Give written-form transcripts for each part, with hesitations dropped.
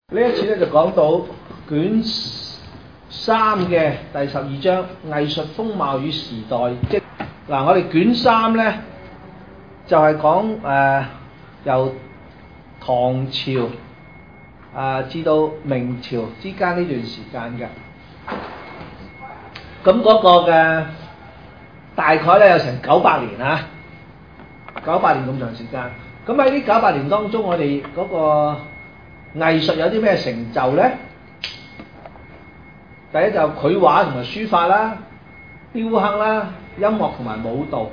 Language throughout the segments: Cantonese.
呢一次咧就講到卷三嘅第12章藝術風貌與時代。即嗱，我哋卷三咧就係講由唐朝至到明朝之間呢段時間嘅。咁嗰個嘅大概咧有成900年啊，900年咁長時間。咁喺呢900年當中，我哋嗰個藝術有啲咩成就咧？第一就繪畫同埋書法啦、雕刻啦、音樂同埋舞蹈。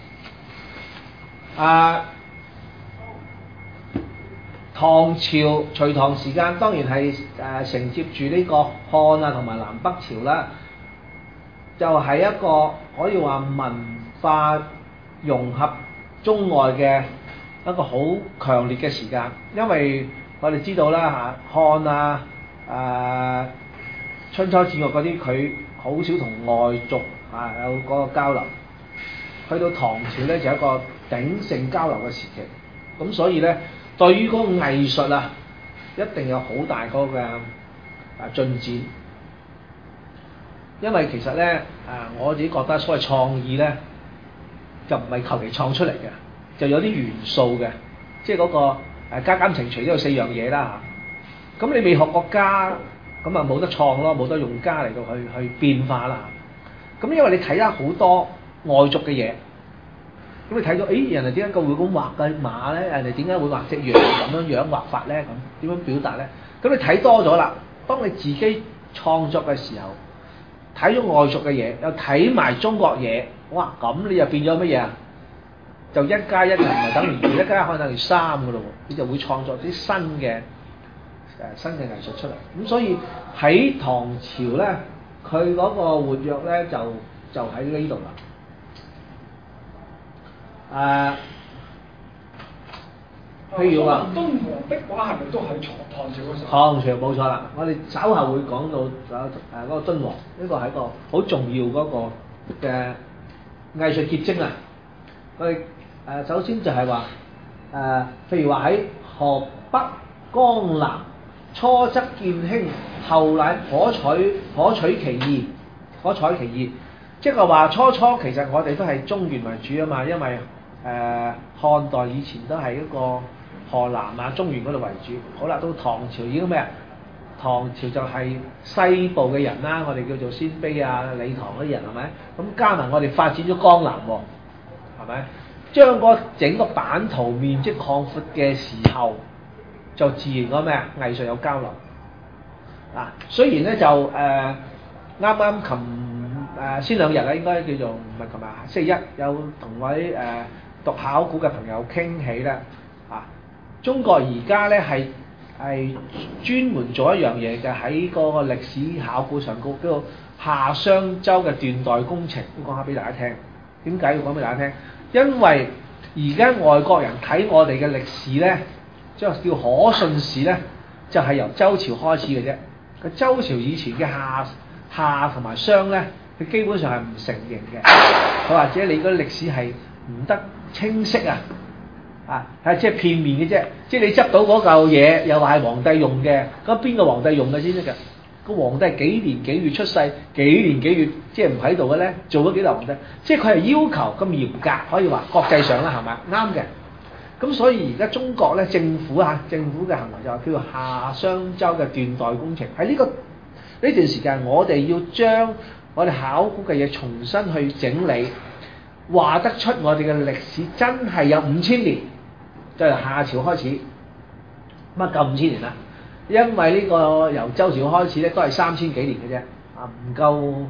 唐朝隋唐時間當然係承接住呢個漢啊同埋南北朝啦，就係一個可以話文化融合中外嘅一個好強烈嘅時間。因為我哋知道啦漢春秋戰國嗰啲，佢好少同外族有嗰個交流。去到唐朝咧就係一個鼎盛交流嘅時期，咁所以咧對於嗰個藝術一定有好大嗰個進展。因為其實咧我自己覺得所謂創意咧就唔係求其創出嚟嘅，就有啲元素嘅，即係嗰個加減乘除都有4樣嘢啦嚇。咁你未學過加，咁冇得創咯，冇得用加嚟到去變化啦。咁因為你睇下好多外族嘅嘢，咁你睇到人哋點解佢會咁畫嘅馬咧？人哋點解會畫隻羊咁樣畫法咧？咁點樣表達咧？咁你睇多咗啦，當你自己創作嘅時候，睇咗外族嘅嘢，又睇埋中國嘢，哇！咁你就變咗乜嘢啊？就1+1唔係等於2，1+1可能等於3嘅咯喎，你就會創作啲新嘅藝術出嚟。咁所以喺唐朝咧，佢嗰個活躍咧就喺呢度啦。譬如話敦煌壁畫係咪都喺唐朝嗰時候？ 唐朝冇錯啦，我哋稍後會講到嗰個敦煌，呢個係一個好重要嗰個嘅藝術結晶啊！我哋首先就係話譬如話喺河北、江南，初則見興，後乃可取其意，即係話初其實我哋都係中原為主啊嘛，因為漢代以前都係一個河南中原嗰度為主。好啦，到唐朝已經咩啊？唐朝就係西部嘅人啦，我哋叫做鮮卑李唐嗰啲人係咪？咁加埋我哋發展咗江南喎，係咪？將整個版圖面積擴闊嘅時候，就自然個咩啊？藝術有交流。雖然咧就啱啱先2日啦，應該叫做唔係琴日，星期一有同位讀考古嘅朋友傾起咧，中國而家咧係專門做一樣嘢嘅，喺嗰個歷史考古上高叫做夏商周嘅斷代工程，要講下俾大家聽。點解要講俾大家聽？因為而家外國人睇我哋嘅歷史咧，即係叫可信史咧，就係由周朝開始嘅啫。個周朝以前嘅夏同埋商咧，佢基本上係唔承認嘅。佢或者你個歷史係唔得清晰係即係片面嘅啫。即係你執到嗰嚿嘢，又話係皇帝用嘅，咁邊個皇帝用嘅先得㗎？個皇帝係幾年幾月出世，幾年幾月即係唔喺度嘅咧，做咗幾代皇帝？即係佢係要求咁嚴格，可以話國際上啦，係咪啱嘅？咁所以而家中國咧政府嘅行為就係叫做夏商周嘅斷代工程。喺呢段時間，我哋要將我哋考古嘅嘢重新去整理，話得出我哋嘅歷史真係有5000年，就由夏朝開始，乜夠5000年啦？因為呢個由周朝開始咧，都係3000幾年嘅啫，唔夠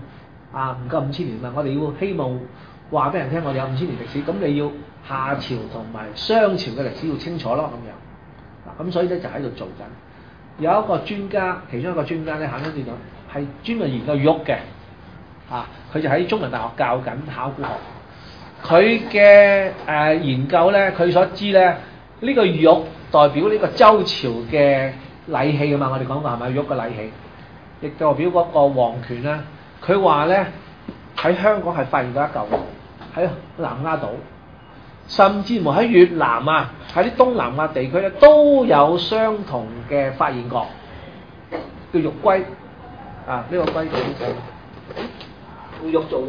5000年嘛。我哋要希望話俾人聽，我哋有5000年歷史，咁你要夏朝同埋商朝嘅歷史要清楚咯，咁樣。咁所以咧就喺度做緊。有一個專家，其中一個專家咧，行咗段咗，係專門研究玉嘅，佢就喺中文大學教緊考古學。佢嘅研究咧，佢所知咧，呢個玉代表呢個周朝嘅禮器啊嘛，我哋講過係咪玉嘅禮器，亦代表嗰個皇權啦。佢話咧喺香港係發現到一嚿，喺南丫島，甚至乎喺越南喺啲東南亞地區咧都有相同嘅發現過。 叫玉龜啊，呢、個龜叫用玉做嘅。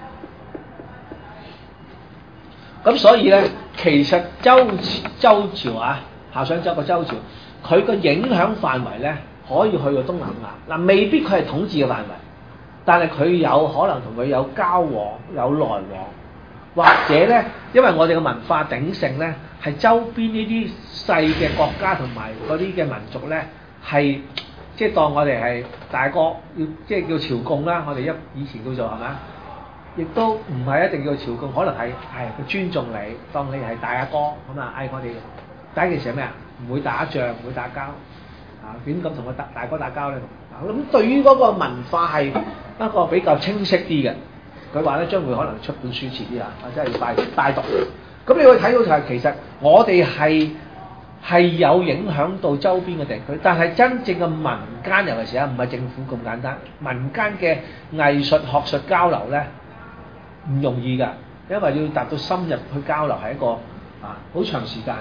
咁所以咧，其實周朝啊，夏商周個周朝，佢個影響範圍咧，可以去到東南亞。嗱，未必佢係統治嘅範圍，但係佢有可能同佢有交往、有來往，或者咧，因為我哋嘅文化鼎盛咧，係周邊呢啲細嘅國家同埋嗰啲嘅民族咧，係即係當我哋係大哥，要即係叫朝貢啦。我哋以前叫做係咪啊？亦都唔係一定叫朝貢，可能係佢尊重你，當你係大阿哥咁啊！嗌我哋第一件事係咩啊？唔會打仗，唔會打交啊！點咁同個大哥打交咧？咁對於嗰個文化係一個比較清晰啲嘅。佢話咧將會可能出本書遲啲啊，或者係帶讀。咁你會睇到就係其實我哋係有影響到周邊嘅地區，但係真正嘅民間尤其是唔係政府咁簡單，民間嘅藝術學術交流咧。唔容易㗎，因為要達到深入去交流係一個好長時間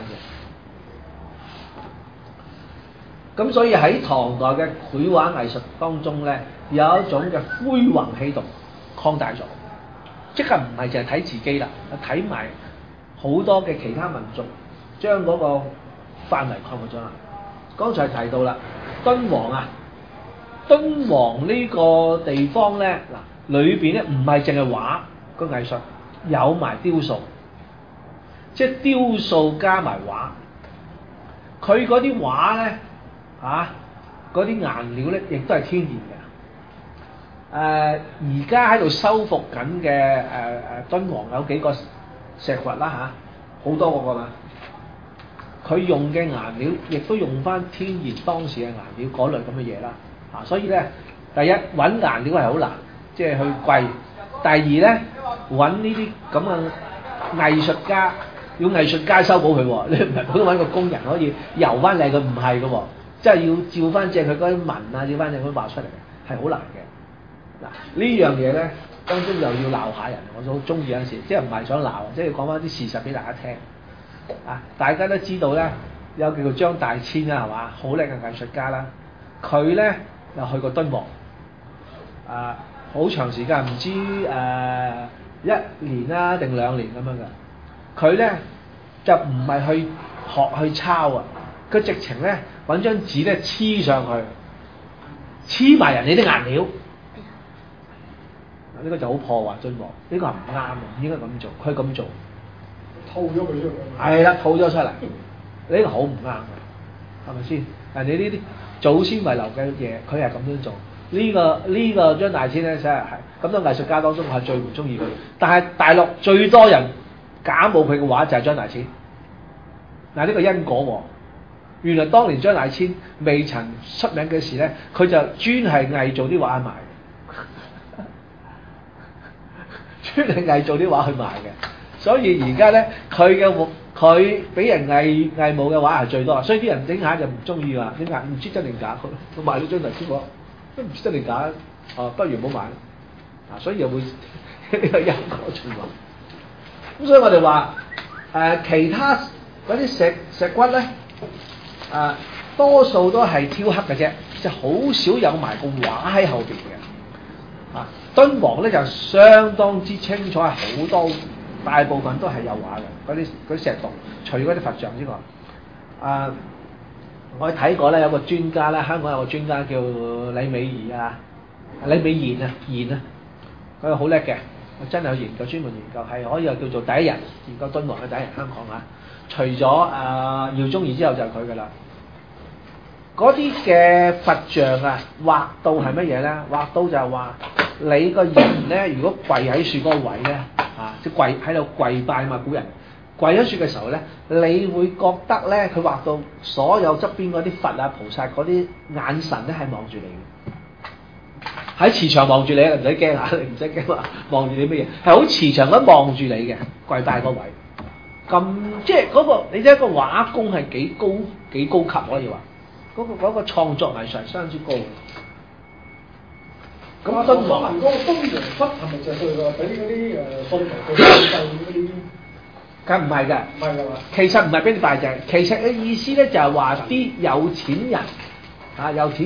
嘅。咁所以喺唐代嘅繪畫藝術當中咧，有一種嘅恢宏氣度擴大咗，即係唔係淨係睇自己啦，睇埋好多嘅其他民族，將嗰個範圍擴闊咗啦。剛才提到啦，敦煌啊，敦煌呢個地方咧，裏邊咧唔係淨係畫。個藝術有埋雕塑，即係雕塑加埋畫。佢嗰啲畫咧，嗰啲顏料咧，亦都係天然嘅。而家喺度修復緊嘅敦煌有幾個石窟啦好多個嘛。佢用嘅顏料亦都用翻天然當時嘅顏料嗰類咁嘅嘢啦。所以咧，第一揾顏料係好難，即係去貴。第二咧，揾呢啲咁嘅藝術家，要藝術家修補佢喎，你唔係普通揾個工人可以油翻靚佢，唔係嘅喎，即係要照翻正佢嗰啲紋啊，照翻正佢畫出嚟嘅，係好難嘅。嗱呢樣嘢咧，當中又要鬧下人，我都好中意有陣時，即係唔係想鬧，即係講翻啲事實俾大家聽。大家都知道咧，有叫做張大千啦，係嘛，好叻嘅藝術家啦，佢咧又去過敦煌，好長時間，唔知1年啦定2年咁樣嘅。佢咧就唔係去學去抄啊，佢直情咧揾張紙咧黐上去，黐埋人哋啲顏料。呢個就好破壞敦煌，呢個係唔啱嘅，唔應該咁做。佢咁做， 套咗佢出嚟。 係啦，套咗出嚟，呢個好唔啱嘅，係咪先？人哋呢啲祖先遺留嘅嘢，佢係咁樣做。呢個張大千咧，真係咁多藝術家當中，我係最唔中意佢。但係大陸最多人假冒佢嘅畫就係張大千。呢個因果喎。原來當年張大千未曾出名嘅時咧，佢就專係偽造啲畫去賣，專係偽造啲畫去賣嘅。所以而家咧，佢俾人偽冒嘅畫係最多，所以啲人整下就唔中意話，點解唔知真定假？佢賣咗張大千畫。都唔知真定假，不如唔好買，所以又會呢個因果循環。咁所以我哋話其他嗰啲石骨咧，多數都係挑黑嘅啫，即係好少有埋個畫喺後邊嘅。敦煌咧就相當之清楚，係好多大部分都係有畫嘅，嗰啲石洞，除咗嗰啲佛像之外，我睇過咧，有個專家咧，香港有個專家叫李美賢啊，佢好叻嘅，佢真係去研究，專門研究，係可以又叫做第一人研究敦煌嘅第一人，香港啊，除咗饒宗頤之後就係佢噶啦。嗰啲嘅佛像啊，畫到係乜嘢咧？畫到就係話你個人咧，如果跪喺樹嗰個位咧，即跪喺度跪拜嘛，古人。跪喺樹嘅時候咧，你會覺得咧，佢畫到所有側邊嗰啲佛啊、菩薩嗰啲眼神咧係望住你嘅，喺磁場望住你，唔使驚嚇，你唔使驚話望住你乜嘢，係好磁場咁望住你嘅跪拜嗰位。咁即係嗰個，你睇個畫工係幾高級可以話，嗰個創作藝術係相當之高。咁敦煌嗰個敦煌窟係咪就係佢話俾嗰啲信徒去拜祭嗰啲？ 梗唔係㗎， 唔係㗎嘛。 其實唔係俾你拜祭，其實嘅意思咧就係話啲有錢人有錢人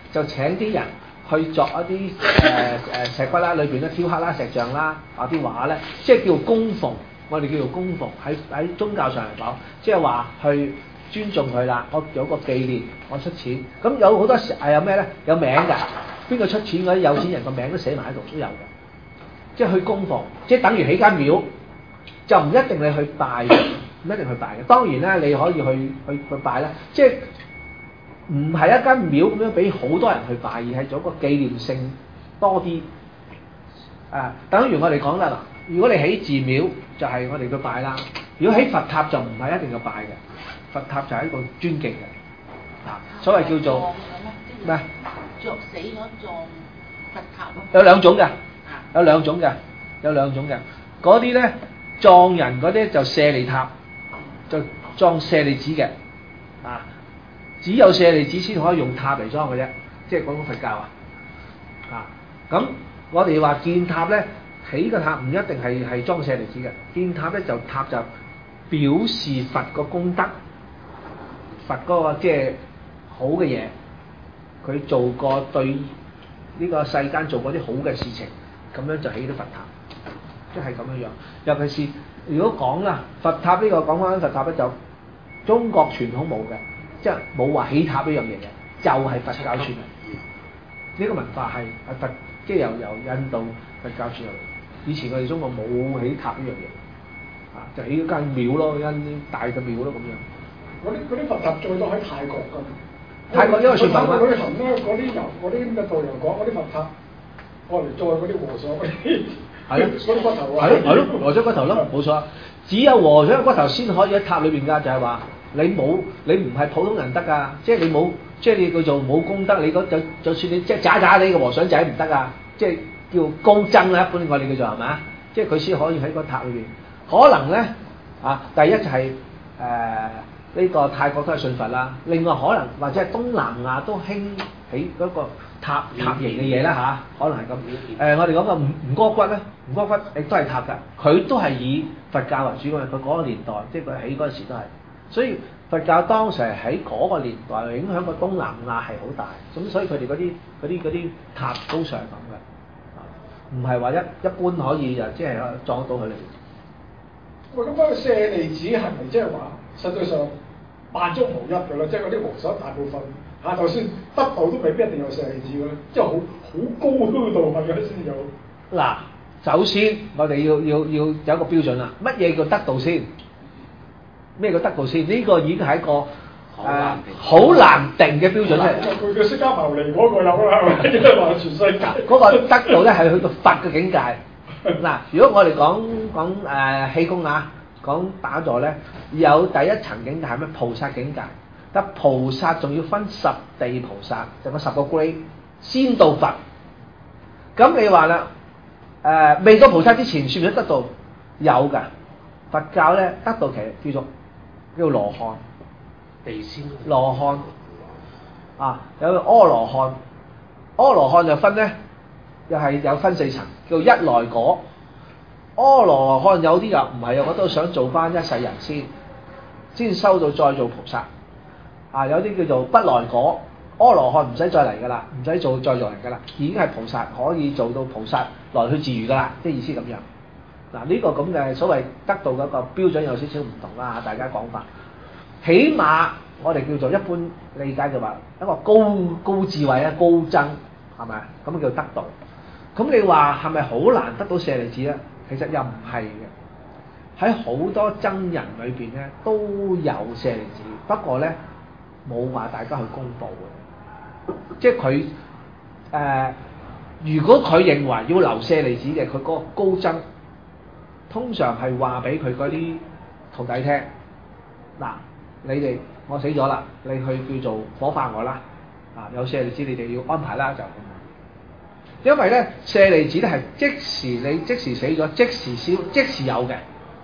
就請啲人去作一啲石骨啦，裏邊咧雕刻啦、石像啦、畫啲畫咧，即係叫供奉。我哋叫做供奉喺宗教上嚟講，即係話去尊重佢啦。我有個紀念，我出錢。咁有好多時係有咩咧？有名㗎，邊個出錢嗰啲有錢人個名都寫埋喺度都有嘅。即係去供奉，即係等於起間廟，就唔一定你去拜嘅，唔一定去拜嘅。當然啦，你可以去拜啦，即係唔係一間廟咁樣俾好多人去拜，而係做一個紀念性多啲。等於我哋講啦嗱，如果你起寺廟就係我哋去拜啦，如果起佛塔就唔係一定要拜嘅，佛塔就係一個尊敬嘅。所謂叫做咩？ 着死咗葬佛塔咯。 有兩種嘅。有兩種嘅，嗰啲咧葬人嗰啲就舍利塔，就裝舍利子嘅，只有舍利子先可以用塔嚟裝嘅啫，即係講佛教咁我哋話建塔咧，起個塔唔一定係裝舍利子嘅，建塔咧就塔就表示佛個功德，佛嗰個即係好嘅嘢，佢做過對呢個世間做過啲好嘅事情。咁樣就起咗佛塔，即係咁樣樣。尤其是如果講啦，佛塔呢個講翻佛塔咧，就中國傳統冇嘅，即係冇話起塔呢樣嘢嘅，就係佛教傳嚟。呢個文化係佛，即係由印度佛教傳嚟。以前我哋中國冇起塔呢樣嘢，就起咗間廟咯，間大嘅廟咯咁樣。 嗰啲佛塔最多喺泰國㗎。 泰國因為傳佛嘛。 嗰啲神咧，嗰啲咁嘅導遊講嗰啲佛塔。我嚟載嗰啲和尚嗰啲，嗰啲骨頭啊， 係咯，和尚骨頭咯，冇錯。只有和尚骨頭先可以喺塔裏邊㗎，就係話你唔係普通人得㗎，即係你冇，即係你叫做冇功德，你就算你即係渣你個和尚仔唔得㗎，即係叫高僧啦，一般我哋叫做係咪啊？即係佢先可以喺個塔裏邊。可能咧第一就係呢個泰國都係信佛啦，另外可能或者係東南亞都興起嗰個塔形嘅嘢啦可能係咁。我哋講個吳哥窟咧，吳哥窟亦都係塔㗎，佢都係以佛教為主嘅，佢嗰個年代即係佢起嗰陣時都係，所以佛教當時喺嗰個年代影響個東南亞係好大，咁所以佢哋嗰啲塔都上咁嘅，唔係話一般可以就即係撞到佢哋。 喂，咁嗰個舍利子係咪即係話實際上萬中無一㗎啦？即係嗰啲和尚大部分就算得道都未必一定有舍利子㗎啦，即係好高度係咪先有？ 嗱，首先我哋要有一個標準啦，乜嘢叫得道先？咩叫得道先？呢個已經係一個好難定嘅標準嚟。 佢嘅釋迦牟尼嗰個有啦，係咪？即係話全世界嗰個得道咧係去到佛嘅境界。嗱，如果我哋講氣功講打坐咧，有第一層境界係咩？菩薩境界。但菩薩仲要分十地菩薩，就有10個 grade 先到佛。咁你話啦，未到菩薩之前算唔算得道？有㗎。佛教咧得道其實叫做羅漢。 地仙羅漢有阿羅漢，阿羅漢就分咧，又係有分4層，叫一來果。阿羅漢有啲又唔係啊，我都想做翻一世人先收到再做菩薩。有啲叫做不來果，阿羅漢唔使再嚟㗎啦，唔使再做嚟㗎啦，已經係菩薩，可以做到菩薩來去自如㗎啦，即係意思咁樣。嗱，呢個咁嘅所謂得道嗰個標準有少少唔同啦，大家講法。起碼我哋叫做一般理解就話一個高智慧啊，高僧係咪啊？咁叫得道。咁你話係咪好難得到舍利子咧？其實又唔係嘅，喺好多僧人裏邊咧都有舍利子，不過咧冇話大家去公佈嘅。即係佢如果佢認為要留舍利子嘅，佢嗰個高僧通常係話俾佢嗰啲徒弟聽，嗱，你哋我死咗啦，你去叫做火化我啦，有舍利子你哋要安排啦就咁。因為咧舍利子咧係即時死咗即時燒即時有嘅。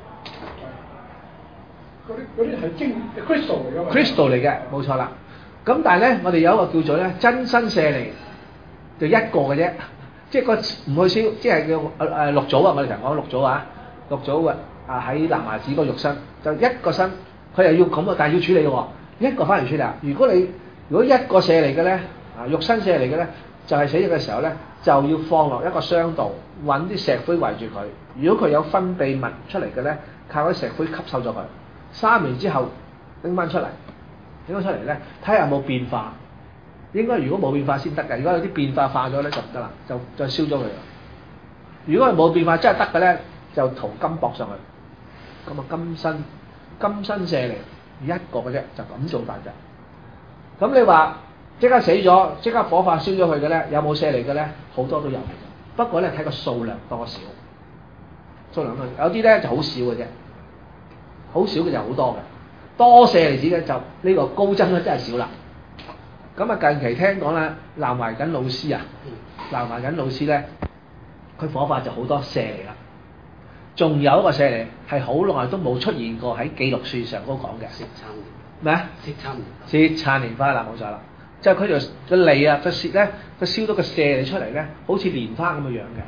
嗰啲係crystal 嚟㗎嘛 crystal 嚟嘅，冇錯啦。咁但係咧，我哋有一個叫做咧真身舍利，就一個嘅啫，即係個唔去燒，即係叫六祖啊！我哋成日講六祖啊，六祖喺南華寺嗰個肉身，就一個身，佢又要咁啊，但係要處理喎，一個翻嚟處理啊。如果一個舍利嘅咧， 肉身舍利嘅咧，就係死咗嘅時候咧，就要放落一個箱度，揾啲石灰圍住佢。如果佢有分泌物出嚟嘅咧，靠啲石灰吸收咗佢。3年之後拎翻出嚟，拎翻出嚟咧，睇下有冇變化。應該如果冇變化先得嘅，如果有啲變化化咗咧就唔得啦，就再燒咗佢啦。如果係冇變化真係得嘅咧，就塗金箔上去。咁啊金身舍利一個嘅啫，就咁做法啫。咁你話即刻死咗，即刻火化燒咗佢嘅咧，有冇舍利嘅咧？好多都有，不過咧睇個數量多少。數量多，有啲咧就好少嘅啫，好少嘅就好多嘅。多舍利子嘅就呢個高僧咧真係少啦。咁啊近期聽講咧，南懷瑾老師咧，佢火化就好多舍利啦。仲有一個舍利係好耐都冇出現過喺記錄書上都講嘅。咩啊？舌燦蓮花啦，冇錯啦。即係佢條個脷啊，個舌咧，佢燒到個舍利出嚟咧，好似蓮花咁嘅樣嘅。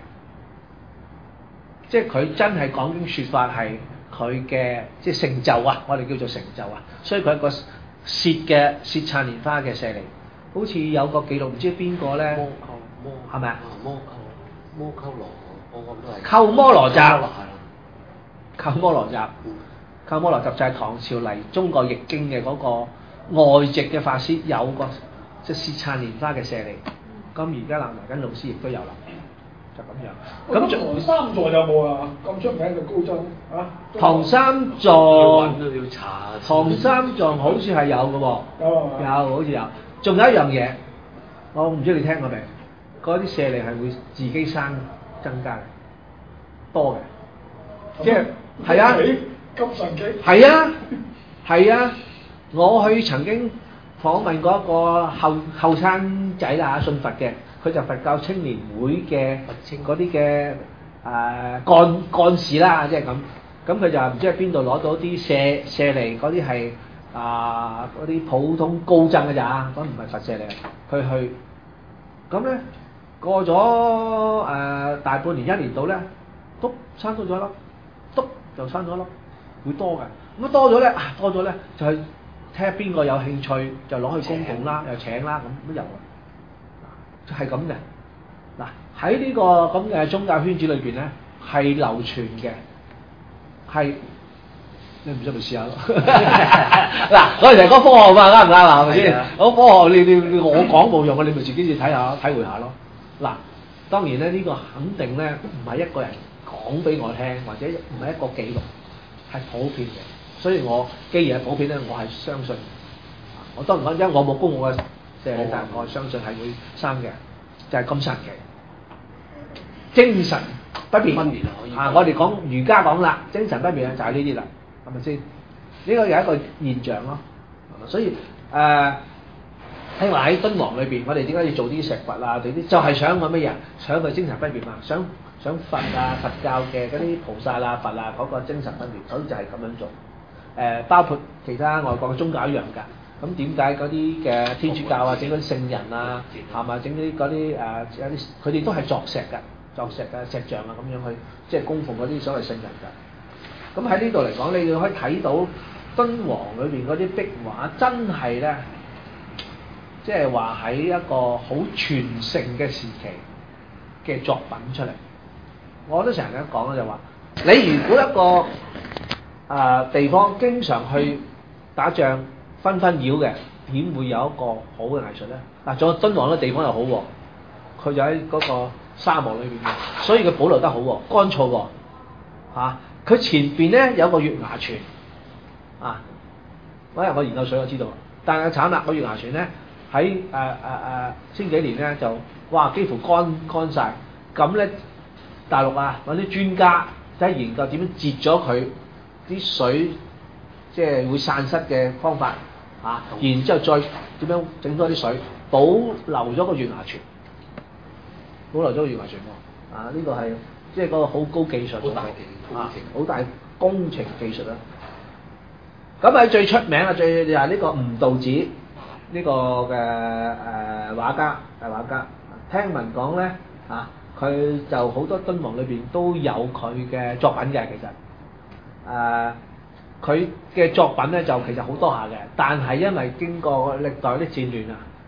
即係佢真係講經説法係佢嘅即係成就啊！我哋叫做成就啊。所以佢一個舌燦蓮花嘅舍利，好似有個記錄，唔知邊個咧？係咪啊？ 摩鳩羅，我覺得係。 鳩摩羅什。鳩摩羅什。鳩摩羅什就係唐朝嚟中國譯經嘅嗰個外籍嘅法師，有個即係舌燦蓮花嘅舍利。咁而家南懷瑾老師亦都有啦，就咁樣。 咁唐三藏有冇啊？咁出名嘅高僧啊？ 唐三藏都要查。 唐三藏好似係有嘅喎。有好似有。仲有一樣嘢，我唔知你聽過未？嗰啲舍利係會自己生增加嘅，多嘅，即係係啊， 咁神奇。 係啊，我去曾經訪問過一個後生仔啦，信佛嘅，佢就佛教青年會嘅嗰啲嘅幹事啦，即係咁。咁佢就唔知喺邊度攞到啲舍利，嗰啲係嗰啲普通高僧嘅咋，嗰唔係佛舍利。佢去咁咧。過咗大半年1年到咧，篤生多咗一粒，篤就生咗一粒，會多嘅。咁多咗咧，就係睇下邊個有興趣就攞去供奉啦，又請啦，咁都有嘅，係咁嘅。嗱喺呢個咁嘅宗教圈子裏邊咧，係流傳嘅，係你唔信咪試下咯。嗱，我哋成日講科學嘛，啱唔啱啊？係咪先？講科學你我講冇用嘅，你咪自己去睇下體會下咯。嗱，當然咧，呢個肯定咧唔係一個人講俾我聽，或者唔係一個記錄，係普遍嘅。所以我既然係普遍咧，我係相信。我當然講，因為我冇供我嘅舍利，但係我係相信係會生嘅，就係咁神奇。精神不變啊！我哋講儒家講啦，精神不變就係呢啲啦，係咪先？呢個有一個現象咯，係咪？所以聽話喺敦煌裏邊，我哋點解要做啲石窟啊？做啲就係想個乜嘢？想佢精神不變嘛？想佛啊、佛教嘅嗰啲菩薩啊、佛啊嗰個精神不變，所以就係咁樣做。包括其他外國嘅宗教一樣㗎。咁點解嗰啲嘅天主教啊，整嗰啲聖人啊，係嘛？整啲嗰啲有啲，佢哋都係作石嘅石像啊，咁樣去即係供奉嗰啲所謂聖人㗎。咁喺呢度嚟講，你可以睇到敦煌裏邊嗰啲壁畫真係咧。即係話喺一個好全盛嘅時期嘅作品出嚟，我都成日咁講啦，就話你如果一個地方經常去打仗紛紛擾嘅，點會有一個好嘅藝術咧？嗱，仲有敦煌嘅地方又好喎，佢就喺嗰個沙漠裏邊嘅，所以佢保留得好喎，乾燥喎嚇。佢前邊咧有個月牙泉啊，嗰日我研究水我知道，但係慘啦，個月牙泉咧。喺千幾年咧就哇幾乎乾晒，咁咧大陸啊揾啲專家就係研究點樣截咗佢啲水，即係會散失嘅方法啊，然之後再點樣整多啲水，保留咗個月牙泉，保留咗個月牙泉喎啊！呢個係即係嗰個好高技術，好大工程技術啦。咁喺最出名啊，最就係呢個吳道子。呢個嘅畫家，聽聞講咧佢就好多敦煌裏邊都有佢嘅作品嘅，其實佢嘅作品咧就其實好多下嘅，但係因為經過歷代啲戰亂啊，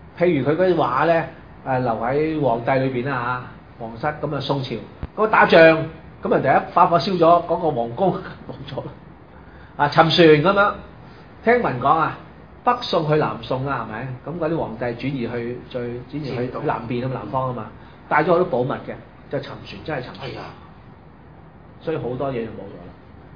譬如佢嗰啲畫咧留喺皇帝裏邊啦嚇，皇室咁啊宋朝嗰打仗咁人哋一把火燒咗嗰個皇宮冇咗啊沉船咁樣，聽聞講啊北宋去南宋啦係咪？咁嗰啲皇帝轉移去南邊南方啊嘛，帶咗好多寶物嘅，就沉船真係沉船，所以好多嘢就冇咗啦。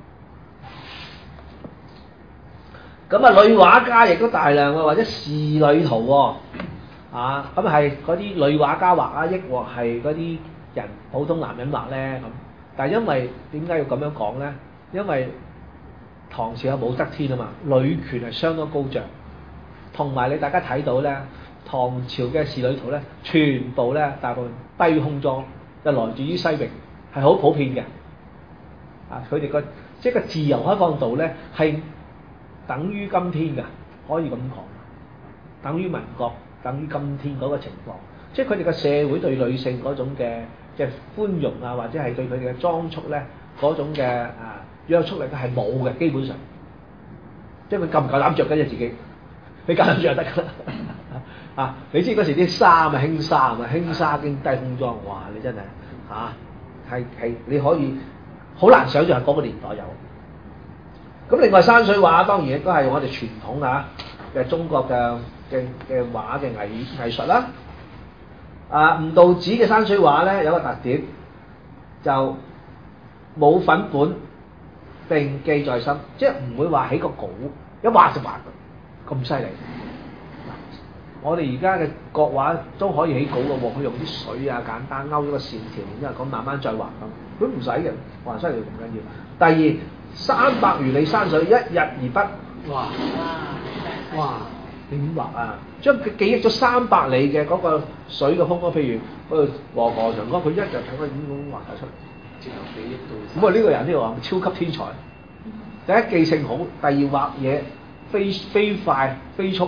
咁啊，女畫家亦都大量喎，或者仕女圖喎，咁係嗰啲女畫家畫啊，抑或係嗰啲人普通男人畫咧咁？但係因為點解要咁樣講咧？因為唐朝有武則天啊嘛，女權係相當高漲，同埋你大家睇到咧，唐朝嘅仕女圖咧，全部咧大部分低胸裝，就來自於西域，係好普遍嘅。佢哋個即係個自由開放度咧係等於今天嘅，可以咁講，等於民國，等於今天嗰個情況，即係佢哋嘅社會對女性嗰種嘅寬容啊，或者係對佢哋嘅裝束咧嗰種嘅約束力係冇嘅，基本上，即係佢夠唔夠膽着緊啫自己，你夠膽着就得㗎啦你知嗰時啲衫啊輕紗經低胸裝，哇！你真係係你可以好難想像嗰個年代有。咁另外山水畫當然亦都係我哋傳統嘅中國嘅畫嘅藝術啦。吳道子嘅山水畫咧有個特點，就冇粉本並記在心，即係唔會話起個稿一畫就畫咁犀利。我哋而家嘅國畫都可以起稿嘅喎，佢用啲水啊簡單勾咗個線條，然之後咁慢慢再畫咁，佢唔使嘅，畫犀利唔緊要。第二300餘里山水，一日而筆，哇！點畫啊？將佢記憶咗300里嘅嗰個水嘅風光，譬如嗰個黃河長江，佢一日睇佢咁畫晒出嚟，咁呢個人呢個超級天才。第一記性好，第二畫嘢飛快飛速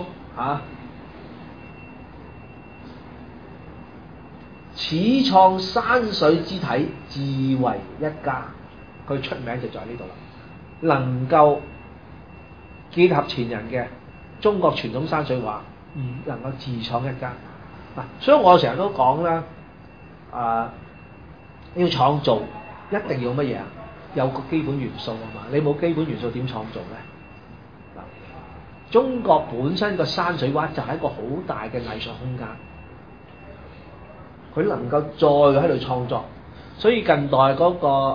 始創山水之體，自為一家。佢出名就在呢度啦，能夠結合前人嘅中國傳統山水畫，而能夠自創一家。所以我成日都講啦，要創造一定要乜嘢啊？有個基本元素啊嘛，你冇基本元素點創造咧？中國本身個山水畫就係一個好大嘅藝術空間，佢能夠再喺度創作。所以近代嗰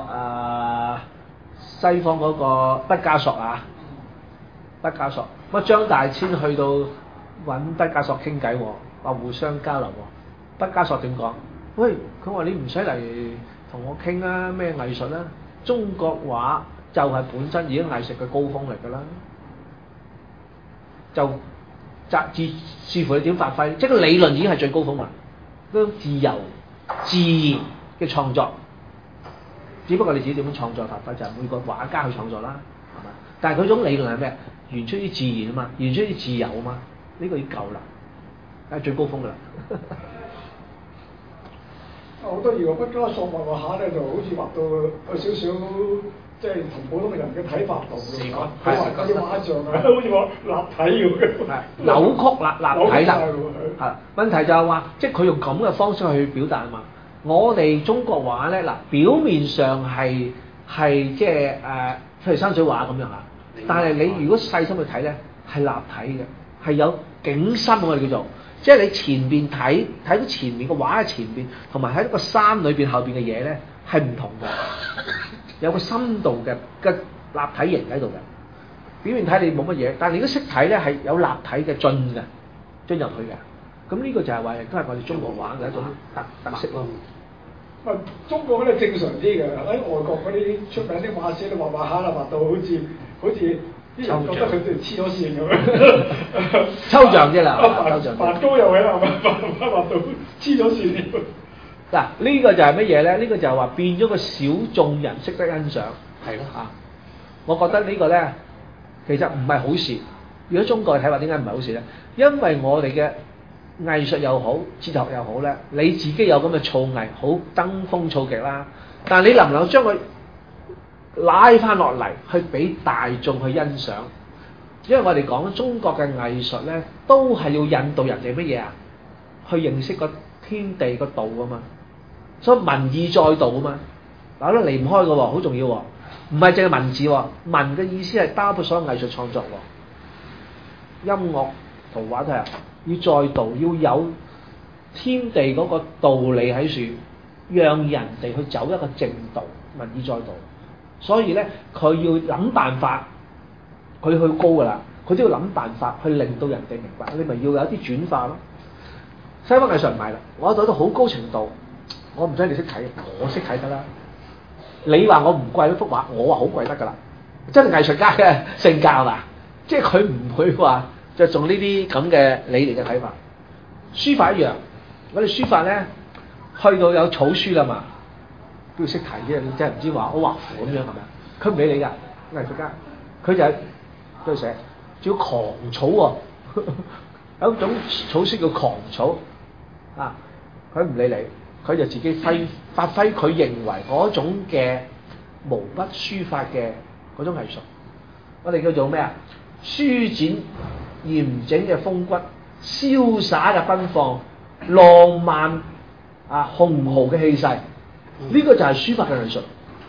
西方嗰個畢加索畢加索，張大千去到揾畢加索傾偈，話互相交流喎。畢加索點講？喂，佢話你唔使嚟同我傾啊，咩藝術啦？中國畫就係本身已經藝術嘅高峰嚟㗎啦，就視乎你點發揮，即係個理論已經係最高峰啦，嗰種自由自然嘅創作，只不過你自己點樣創作發揮，就係每個畫家去創作啦，係嘛？但係佢種理論係咩？源出於自然啊嘛，源出於自由啊嘛，呢個已經夠啦，係最高峰啦。 好得意喎！畢加索畫下咧，就好似畫到有少少即係同普通人嘅睇法唔同嘅嚇。佢畫嗰啲畫像啊，好似我立體咁， 扭曲立體啦。問題就係話，即係佢用咁嘅方式去表達啊嘛。我哋中國畫咧，表面上係即係譬如山水畫咁樣嚇，但係你如果細心去睇咧，係立體嘅，係有景深我哋叫做。即係你前邊睇到前面個畫喺前邊，同埋喺個山裏邊後邊嘅嘢咧係唔同嘅，有個深度嘅立體型喺度嘅。表面睇你冇乜嘢，但係你都識睇咧係有立體嘅進入去嘅。咁呢個就係話亦都係我哋中國畫嘅一種特色咯。 中國嗰啲正常啲嘅，喺外國嗰啲出名啲畫師都畫下啦，畫到好似。啲人覺得佢哋黐咗線咁樣， 抽象啫啦， 梵高又係啦，畫到黐咗線。 嗱，呢個就係乜嘢咧？呢個就係話變咗個小眾人識得欣賞，係咯嚇。我覺得呢個咧其實唔係好事。如果中國睇話點解唔係好事咧？因為我哋嘅藝術又好，哲學又好咧，你自己有咁嘅造詣，好登峰造極啦。但係你能唔能夠將佢拉翻落嚟去俾大眾去欣賞，因為我哋講中國嘅藝術咧，都係要引導人哋乜嘢啊？ 去認識個天地個道啊嘛。所以文以載道啊嘛，嗱都離唔開嘅喎，好重要喎。唔係淨係文字喎，文嘅意思係包括所有藝術創作喎，音樂、圖畫都係要載道，要有天地嗰個道理喺處，讓人哋去走一個正道，文以載道。所以咧，佢要諗辦法，佢去高㗎啦，佢都要諗辦法去令到人哋明白，你咪要有啲轉化咯。西方藝術唔係啦，我到到好高程度，我唔使你識睇，我識睇得啦。你話我唔貴幅畫，我話好貴得㗎啦。真係藝術家嘅性格係嘛？即係佢唔會話就做呢啲咁嘅你哋嘅睇法。書法一樣，我哋書法咧去到有草書啦嘛，都要識睇啫。你真係唔知話我畫符咁樣係咪？佢唔理你㗎，藝術家佢就係都要寫，仲要狂草喎。有一種草書叫狂草啊，佢唔理你。佢就自己發揮佢認為嗰種嘅毛筆書法嘅嗰種藝術，我哋叫做咩啊？舒展嚴整嘅風骨，瀟灑嘅奔放，浪漫啊雄豪嘅氣勢，呢個就係書法嘅藝術。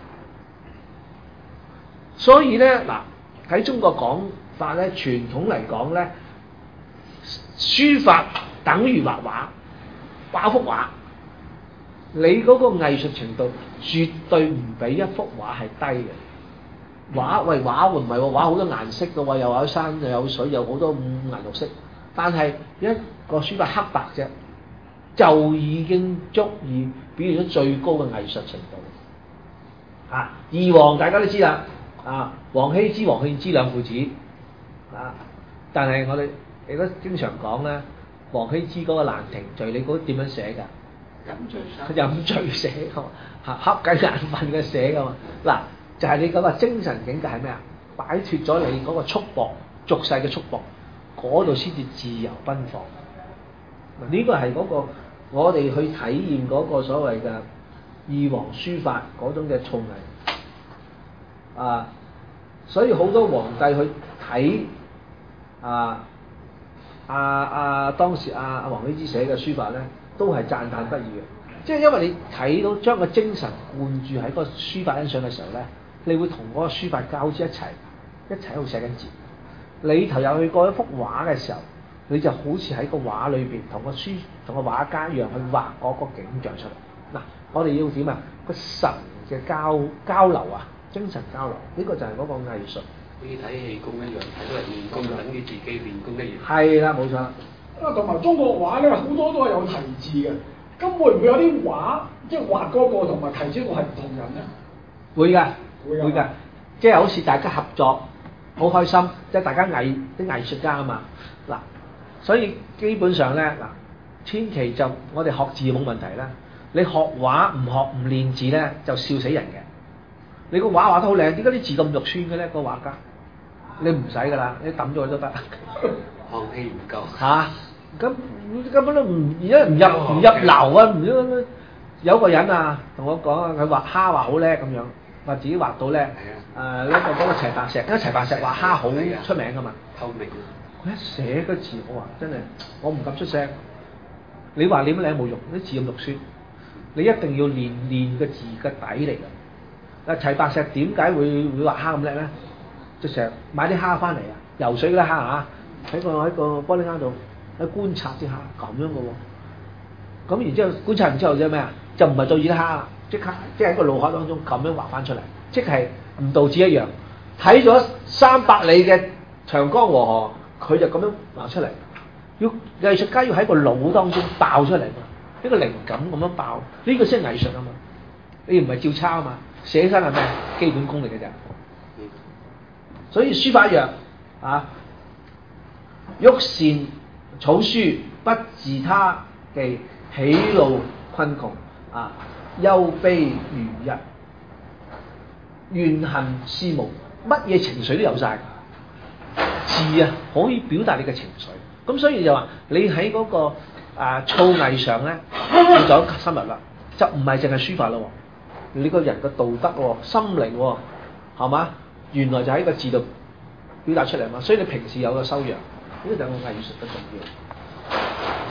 所以咧嗱，喺中國講法咧，傳統嚟講咧，書法等於畫畫，畫幅畫。你嗰個藝術程度絕對唔比一幅畫係低嘅。畫畫唔係喎，畫好多顏色嘅喎，又有山又有水，有好多五顏六色。但係一個書法黑白啫，就已經足以表現咗最高嘅藝術程度。啊，二王大家都知啦，啊，王羲之、王獻之兩父子。啊，但係我哋亦都經常講咧，王羲之嗰個蘭亭序，你估點樣寫㗎？飲醉寫㗎嘛，瞌緊眼瞓嘅寫㗎嘛。嗱，就係你嗰個精神境界係咩啊？擺脫咗你嗰個束縛，俗世嘅束縛，嗰度先至自由奔放。嗱，呢個係嗰個我哋去體驗嗰個所謂嘅二王書法嗰種嘅造詣啊。所以好多皇帝去睇當時王羲之寫嘅書法咧，都係讚歎不已嘅。即係因為你睇到將個精神灌注喺個書法欣賞嘅時候咧，你會同嗰個書法交織一齊喺度寫緊字。你頭有去過一幅畫嘅時候，你就好似喺個畫裏邊同個畫家一樣去畫嗰個景象出嚟。嗱，我哋要點啊？個神嘅交流啊，精神交流，呢個就係嗰個藝術。 好似睇氣功一樣，睇到人練功，等於自己練功一樣。 係啦，冇錯。 同埋中國畫咧，好多都係有題字嘅。咁會唔會有啲畫，即係畫嗰個同埋題字個係唔同人咧？ 會㗎，會㗎。即係好似大家合作，好開心，即係大家啲藝術家啊嘛。嗱，所以基本上咧，嗱，千祈就我哋學字冇問題啦。你學畫唔練字咧，就笑死人嘅。你個畫畫得好靚，點解啲字咁肉酸嘅咧？個畫家，你唔使㗎啦，你抌咗佢都得。 康熙唔夠嚇，咁根本都而家唔入流啊！有個人啊同我講啊，佢畫蝦畫好叻咁樣，話自己畫到咧嗰個齊白石，因為齊白石畫蝦好出名㗎嘛。 透明。 佢一寫個字，我話真係我唔敢出聲。你話你乜靚冇用，啲字咁肉酸，你一定要練個字嘅底嚟㗎。嗱，齊白石點解會畫蝦咁叻咧？就成日買啲蝦翻嚟啊，游水嗰啲蝦啊，喺個玻璃罌度去觀察啲蝦咁樣嘅喎。咁然之後觀察完之後啫咩啊？就唔係對住啲蝦啦，即刻即係喺個腦海當中咁樣畫翻出嚟，即係唔道字一樣。睇咗300里嘅長江黃河，佢就咁樣畫出嚟。要藝術家要喺個腦當中爆出嚟嘛，呢個靈感咁樣爆，呢個先係藝術啊嘛。你唔係照抄啊嘛。寫生係咩？基本功嚟嘅啫。所以書法一樣啊，欲善草書，不自他技，喜怒困窮啊，憂悲如日，怨恨思慕，乜嘢情緒都有晒。字啊，可以表達你嘅情緒。咁所以就話你喺嗰個造詣上咧，要走深入啦，就唔係淨係書法咯。你個人嘅道德喎、心靈喎，係嘛？原來就喺個字度表達出嚟嘛。所以你平時有個修養，呢個就係個藝術嘅重要。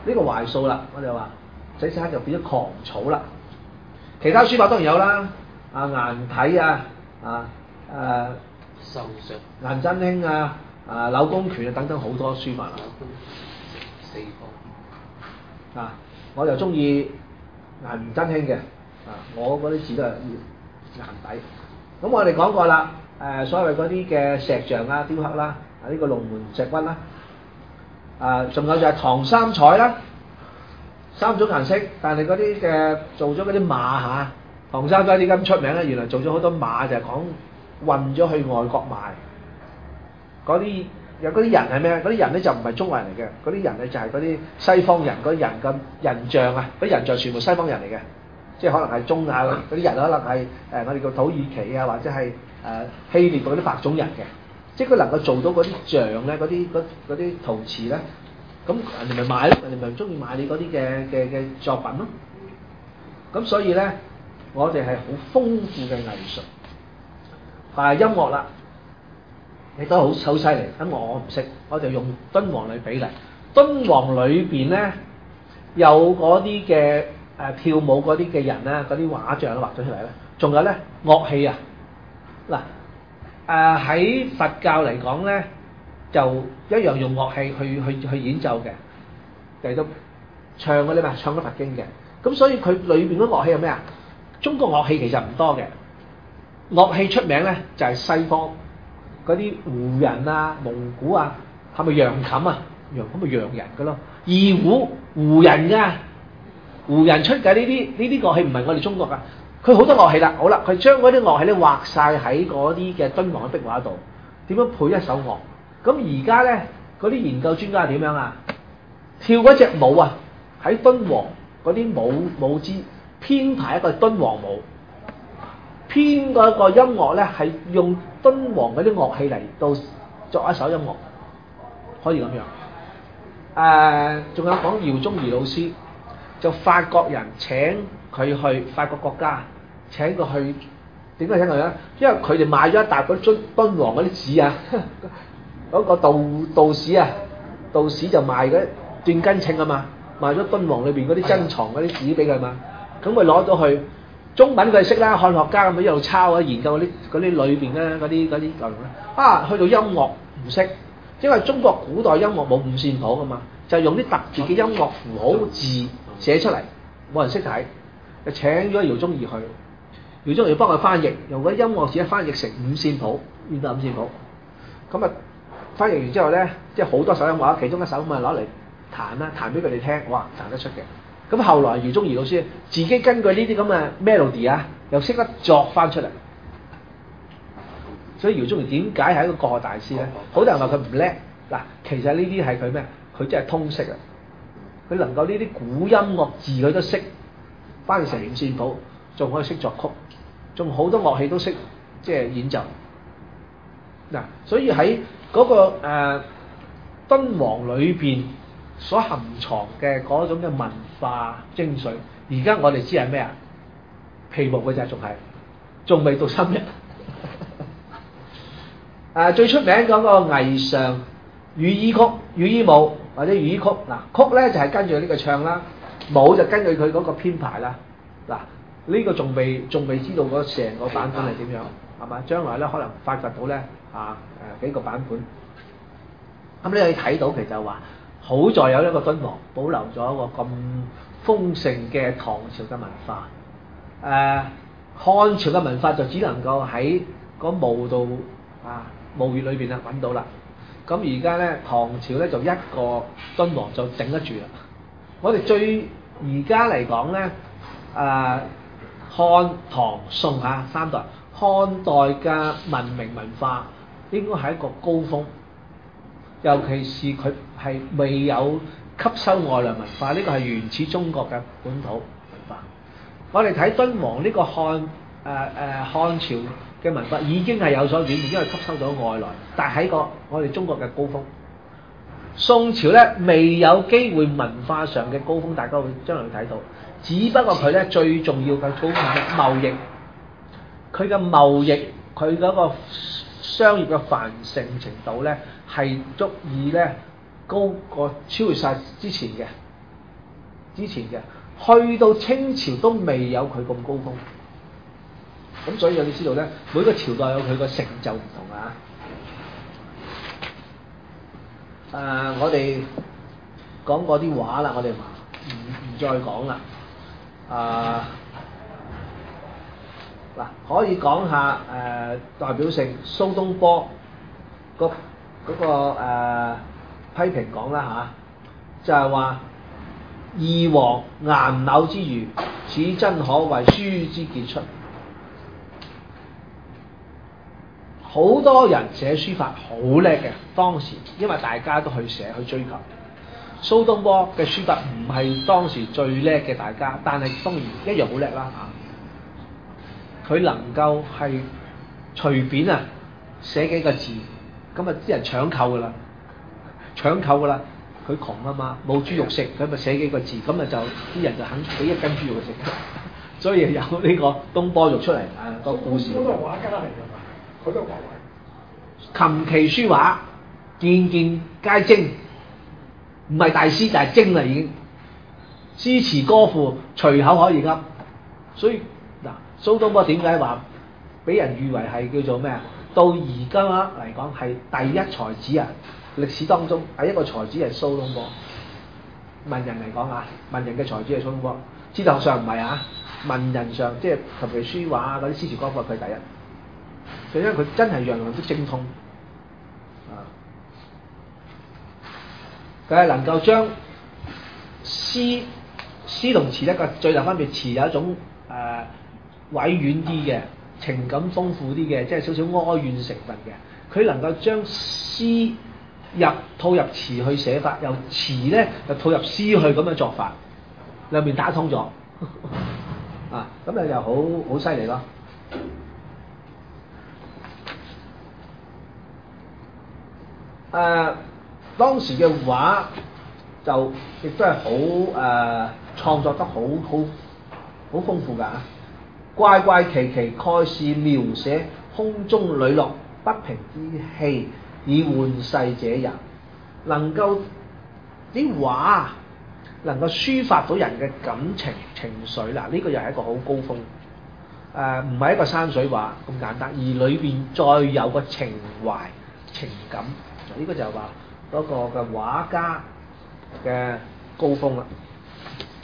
呢個槐樹啦，我哋話洗洗下就變咗狂草啦。其他書法當然有啦，顏體啊， 受上顏真卿啊，柳公權啊等等好多書法啦。 四方我就中意顏真卿嘅，我嗰啲字都係顏底。咁我哋講過啦，所謂嗰啲嘅石像啦、雕刻啦，呢個龍門石窟啦，仲有就係唐三彩啦，三種顏色，但係嗰啲嘅做咗嗰啲馬嚇，唐三彩點解咁出名咧？原來做咗好多馬就係講運咗去外國賣，嗰啲有嗰啲人係咩？嗰啲人咧就唔係中國人嚟嘅，嗰啲人咧就係嗰啲西方人，嗰啲人嘅人像啊，嗰啲人像全部西方人嚟嘅，即係可能係中亞嗰啲人，可能係我哋叫土耳其啊，或者係希臘嗰啲白種人嘅，即係佢能夠做到嗰啲像咧，嗰啲陶瓷咧，咁人哋咪買咯，人哋咪中意買你嗰啲嘅作品咯。咁所以咧，我哋係好豐富嘅藝術，但係音樂啦。亦都好犀利，咁我唔識，我就用敦煌嚟比例。敦煌裏邊咧有嗰啲嘅跳舞嗰啲嘅人咧，嗰啲畫像都畫咗出嚟咧。仲有咧樂器啊，嗱喺佛教嚟講咧，就一樣用樂器去演奏嘅，嚟到唱嗰啲咩，唱嗰佛經嘅。咁所以佢裏邊嗰樂器係咩啊？中國樂器其實唔多嘅，樂器出名咧就係西方。嗰啲胡人啊、蒙古啊，係咪洋琴啊？洋琴咪洋人嘅咯，二胡胡人㗎，胡人出嘅呢啲樂器唔係我哋中國㗎，佢好多樂器啦，好啦，佢將嗰啲樂器咧畫晒喺嗰啲嘅敦煌嘅壁畫度，點樣配一首樂？咁而家咧嗰啲研究專家係點樣啊？跳嗰隻舞啊，喺敦煌嗰啲舞姿編排一個敦煌舞。編嗰個音樂咧係用敦煌嗰啲樂器嚟到作一首音樂，可以咁樣。仲有講饒宗頤老師，就法國人請佢去法國國家，請佢去點解請佢咧？因為佢哋買咗一沓嗰啲敦煌嗰啲紙啊，嗰個道士啊，道士就賣嗰斷根稱啊嘛，賣咗敦煌裏邊嗰啲珍藏嗰啲紙俾佢嘛，咁佢攞咗去。中文佢識啦，漢學家咁樣一路抄啊，研究嗰啲裏邊咧嗰啲內容咧。去到音樂唔識，因為中國古代音樂冇五線譜噶嘛，就係用啲特別嘅音樂符號字寫出嚟，冇人識睇，就請咗饒宗頤去，饒宗頤幫佢翻譯，用嗰啲音樂字翻譯成五線譜，現代五線譜。咁啊，翻譯完之後咧，即係好多首音樂，其中一首咪攞嚟彈啦，彈俾佢哋聽，哇，彈得出嘅。咁後來饒宗頤老師自己根據呢啲咁嘅 melody 啊，又識得作翻出嚟。所以饒宗頤點解係一個國學大師咧？好多人話佢唔叻，嗱，其實呢啲係佢咩？佢真係通識啊！佢能夠呢啲古音樂字佢都識，翻譯成五線譜，仲可以識作曲，仲好多樂器都識即係演奏。嗱，所以喺嗰個敦煌裏邊所含藏嘅嗰種嘅文化精髓，而家我哋知係咩啊？皮毛嘅就仲未到深入。最出名嗰個魏上羽衣曲、羽衣舞或者羽衣曲，嗱，曲咧就係跟住呢個唱啦，舞就根據佢嗰個編排啦。嗱，呢個仲未知道嗰成個版本係點樣，係嘛？將來咧可能發掘到咧幾個版本。咁你可以睇到其實話，好在有一個敦煌保留咗一個咁豐盛嘅唐朝嘅文化。漢朝嘅文化就只能夠喺個墓度墓穴裏邊揾到啦。咁而家咧唐朝咧就一個敦煌就頂得住啦。我哋而家嚟講咧，漢唐宋三代，漢代嘅文明文化應該係一個高峰。尤其是佢係未有吸收外來文化，呢個係原始中國嘅本土文化。我哋睇敦煌呢個漢朝嘅文化已經係有所轉變，因為吸收咗外來，但係喺我哋中國嘅高峰。宋朝咧未有機會文化上嘅高峰，大家會將來會睇到。只不過佢咧最重要嘅高峰係貿易，佢嘅貿易佢嗰個商業嘅繁盛程度咧係足以咧高過超越晒之前嘅。 之前嘅，去到清朝都未有佢咁高峰。咁所以你知道咧，每個朝代有佢個成就唔同啊。我哋講過啲畫啦，我哋唔再講啦。嗱，可以講下代表性蘇東坡嗰個批評講啦嚇，就係話二王顏柳之餘，此真可謂書之傑出。好多人寫書法好叻嘅，當時因為大家都去寫去追求。蘇東坡嘅書法唔係當時最叻嘅大家，但係當然一樣好叻啦嚇。佢能夠係隨便寫幾個字，咁啲人搶購㗎啦，佢窮啊嘛，冇豬肉食，佢咪寫幾個字，咁就啲人就肯俾1斤豬肉食，所以有呢個東坡肉出嚟個故事。 蘇東坡都係畫家嚟㗎嘛，佢都畫畫。 琴棋書畫件件皆精，唔係大師就係精啦已經。詩詞歌賦隨口可以噏，所以嗱，蘇東坡點解話俾人譽為係叫做咩啊？到而家嚟講係第一才子啊！歷史當中第一個才子係蘇東坡。文人嚟講文人嘅才子係蘇東坡。哲學上唔係文人上即係琴棋書畫嗰啲詩詞歌賦佢第一。因為佢真係樣樣都精通，佢係能夠將詩同詞一個最大分別，詞有一種委婉啲嘅情感豐富啲嘅，即係少少哀怨成分嘅。佢能夠將詩套入詞去寫法，由詞咧就套入詩去咁樣作法，兩邊打通咗，咁你就好犀利咯。當時嘅畫就亦都係好創作得好豐富㗎，怪怪奇奇蓋是描寫空中磊落不平之氣，以玩世者也。能夠啲畫能夠抒發到人嘅感情情緒啦，呢個又係一個好高峰。唔係一個山水畫咁簡單，而裏邊再有個情懷情感。呢個就係話嗰個嘅畫家嘅高峰啦。